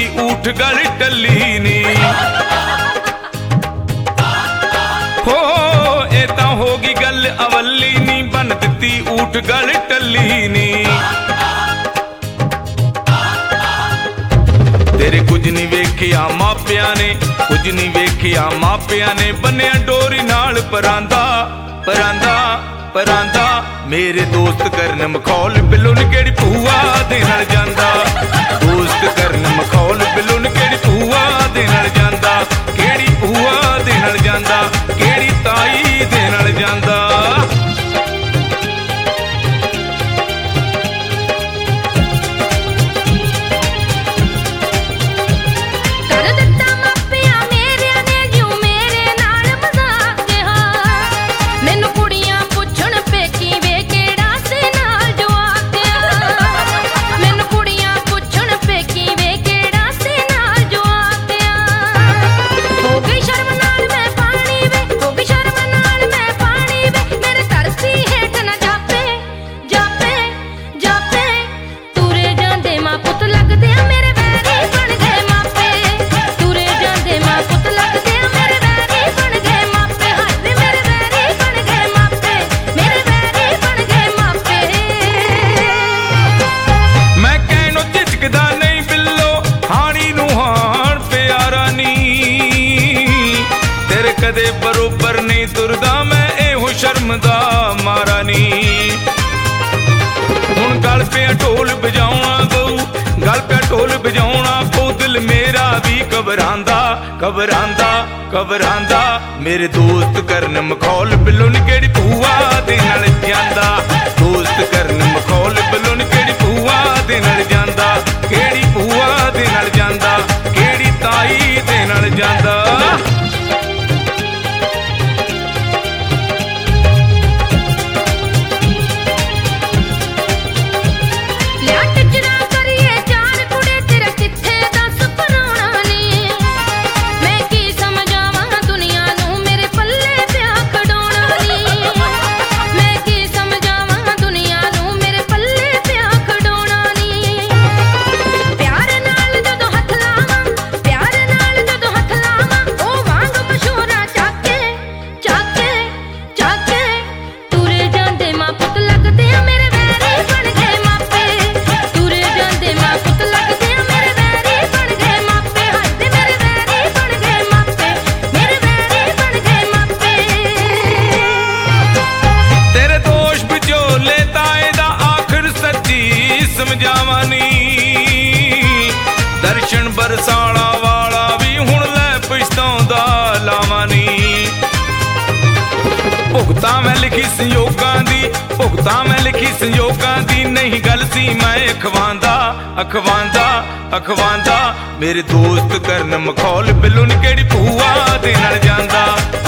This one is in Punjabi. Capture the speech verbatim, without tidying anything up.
ਊਠ ਗਲ ਟੱਲੀ ਨੀ। ਹੋ ਇਹ ਤਾਂ ਹੋ ਗਈ ਗੱਲ ਅਵੱਲੀ ਨੀ, ਬਨ ਦਿੱਤੀ ਊਠ ਗਲ ਟੱਲੀ ਨੀ। ਤੇਰੇ ਕੁਝ ਨਹੀਂ ਵੇਖਿਆ ਮਾਪਿਆਂ ਨੇ, ਕੁਝ ਨਹੀਂ ਵੇਖਿਆ ਮਾਪਿਆਂ ਨੇ, ਬੰਨਿਆ ਡੋਰੀ ਨਾਲ ਪਰਾਂਦਾ ਪਰਾਂਦਾ ਪਰਾਂਦਾ। ਮੇਰੇ ਦੋਸਤ ਕਰਨ ਮਖੌਲ ਬਿੱਲੋ ਨੀ ਕਿਹੜੀ ਭੂਆ ਦੇ ਨਾਲ ਜਾਂਦਾ। ਦੋਸਤ ਕਰਨ ਮਖੌਲ ਬਿੱਲੋ ਨੀ ਕਿਹੜੀ ਭੂਆ ਦੇ ਨਾਲ ਜਾਂਦਾ। ਕਿਹੜੀ ਭੂਆ ਦੇ ਨਾਲ ਜਾਂਦਾ, ਕਿਹੜੀ ਤਾਈ ਦੇ ਨਾਲ ਜਾਂਦਾ। ਕਦੇ ਬਰੋਬਰ ਨਹੀਂ ਤੁਰਦਾ ਮੈਂ ਇਹੋ ਸ਼ਰਮ ਦਾ ਮਾਰਾ ਨੀ। ਹੁਣ ਗਲ ਪਿਆ ਢੋਲ ਵਜਾਉਣਾ ਗਊ, ਗਲ ਪਿਆ ਢੋਲ ਵਜਾਉਣਾ ਪਊ, ਦਿਲ ਮੇਰਾ ਵੀ ਘਬਰਾਂਦਾ ਘਬਰਾਂਦਾ ਘਬਰਾਂਦਾ। ਮੇਰੇ ਦੋਸਤ ਕਰਨ ਮਖੌਲ ਬਿੱਲੋ ਨੀ ਕਿਹੜੀ ਭੂਆ ਦੇ ਨਾਲ ਜਾਂਦਾ। ਦੋਸਤ ਕਰਨ ਮਖੌਲ ਬਿੱਲੋ ਨੀ ਕਿਹੜੀ ਭੂਆ ਦੇ ਨਾਲ ਜਾਂਦਾ। ਕਿਹੜੀ ਭੂਆ ਦੇ ਨਾਲ ਜਾਂਦਾ, ਕਿਹੜੀ ਤਾਈ ਦੇ ਨਾਲ ਜਾਂਦਾ। ਦਰਸ਼ਨ ਬਰਸਾਣਾ ਵਾਲਾ ਵੀ ਹੁਣ ਲੈ ਪਛਤਾਉਂਦਾ ਲਾਵਾਂ ਨੀ। ਭੁਗਤਾਂ ਮੈਂ ਲਿਖੀ ਸੰਯੋਗਾਂ ਦੀ, ਭੁਗਤਾਂ ਮੈਂ ਲਿਖੀ ਸੰਯੋਗਾਂ ਦੀ, ਨਹੀਂ ਗੱਲ ਸੀ ਮੈਂ ਅਖਵਾਂਦਾ ਅਖਵਾਂਦਾ ਅਖਵਾਂਦਾ। ਮੇਰੇ ਦੋਸਤ ਕਰਨ ਮਖੌਲ ਬਿੱਲੋ ਨੀ ਕਿਹੜੀ ਭੂਆ ਦੇ ਨਾਲ ਜਾਂਦਾ।